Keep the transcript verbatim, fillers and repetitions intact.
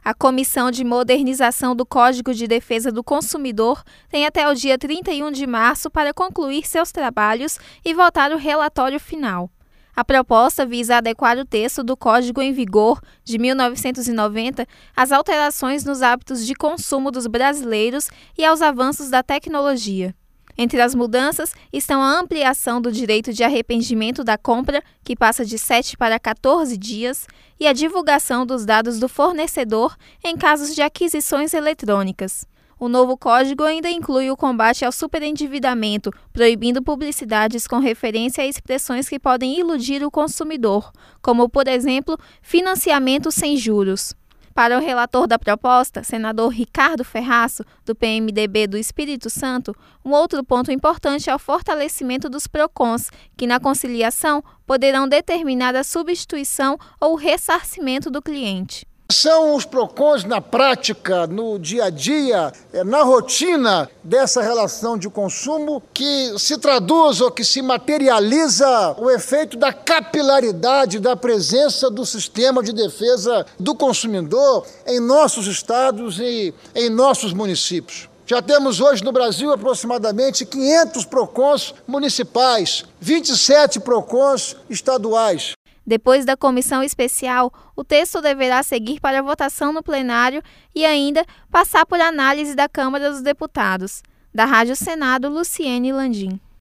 A Comissão de Modernização do Código de Defesa do Consumidor tem até o dia trinta e um de março para concluir seus trabalhos e votar o relatório final. A proposta visa adequar o texto do Código em vigor de mil novecentos e noventa às alterações nos hábitos de consumo dos brasileiros e aos avanços da tecnologia. Entre as mudanças estão a ampliação do direito de arrependimento da compra, que passa de sete para quatorze dias, e a divulgação dos dados do fornecedor em casos de aquisições eletrônicas. O novo código ainda inclui o combate ao superendividamento, proibindo publicidades com referência a expressões que podem iludir o consumidor, como, por exemplo, financiamento sem juros. Para o relator da proposta, senador Ricardo Ferraço, do P M D B do Espírito Santo, um outro ponto importante é o fortalecimento dos PROCONs, que na conciliação poderão determinar a substituição ou ressarcimento do cliente. São os PROCONs na prática, no dia a dia, na rotina dessa relação de consumo que se traduz ou que se materializa o efeito da capilaridade da presença do sistema de defesa do consumidor em nossos estados e em nossos municípios. Já temos hoje no Brasil aproximadamente quinhentos PROCONs municipais, vinte e sete PROCONs estaduais. Depois da comissão especial, o texto deverá seguir para votação no plenário e ainda passar por análise da Câmara dos Deputados. Da Rádio Senado, Luciene Landim.